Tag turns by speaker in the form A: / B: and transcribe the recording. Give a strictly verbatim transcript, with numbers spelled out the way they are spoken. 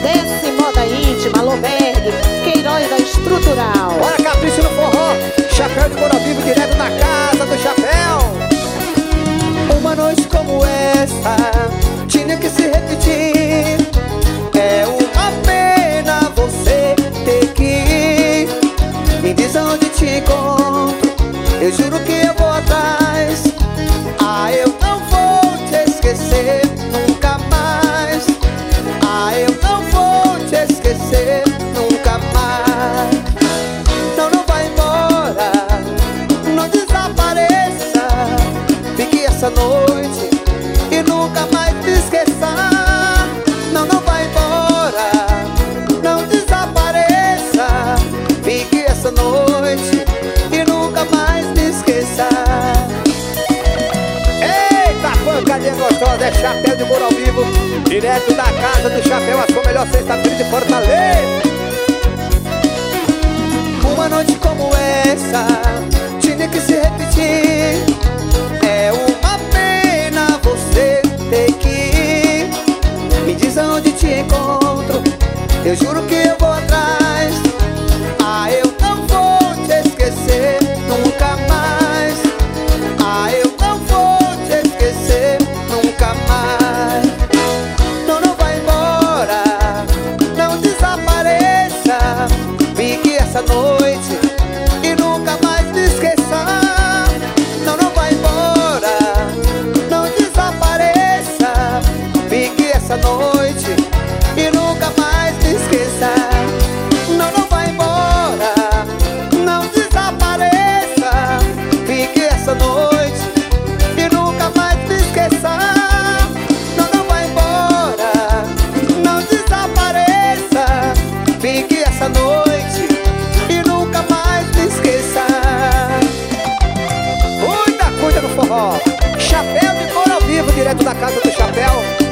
A: Desce Moda Íntima, Loberg, Queiroz da Estrutural.
B: Bora, capricho no forró, chapéu de couro vivo direto da casa do chapéu. Uma noite como essa tinha que se repetir. É uma pena você ter que ir. Me diz aonde te encontro, eu juro que eu vou atrás. Ah, eu não vou te esquecer nunca mais. Ah, eu não vou te esquecer nunca mais. Não, não vai embora, não desapareça. Fique essa noite e nunca mais me esqueça. Não, não vai embora, não desapareça. Fique essa noite e nunca mais me esqueça. Eita, pancadinha gostosa, é chapéu de couro ao vivo, direto da casa do chapéu, a sua melhor sexta-feira de Fortaleza. Uma noite como essa tinha que se repetir. É uma pena você ter que ir. Me diz aonde te encontro, eu juro que eu vou atrás. Ah, eu não vou te esquecer nunca mais. Ah, eu não vou te esquecer nunca mais. Não, não vai embora, não desapareça. Fique essa noite e nunca mais me esqueça. Não, não vai embora, não desapareça. Fique essa noite e nunca mais me esqueça. Não, não vai embora, não desapareça. Fique essa noite e nunca mais me esqueça. Não, não vai embora, não desapareça. Fique essa noite e nunca mais me esqueça. Muita coisa no forró, chapéu de couro ao vivo, direto da casa do chapéu.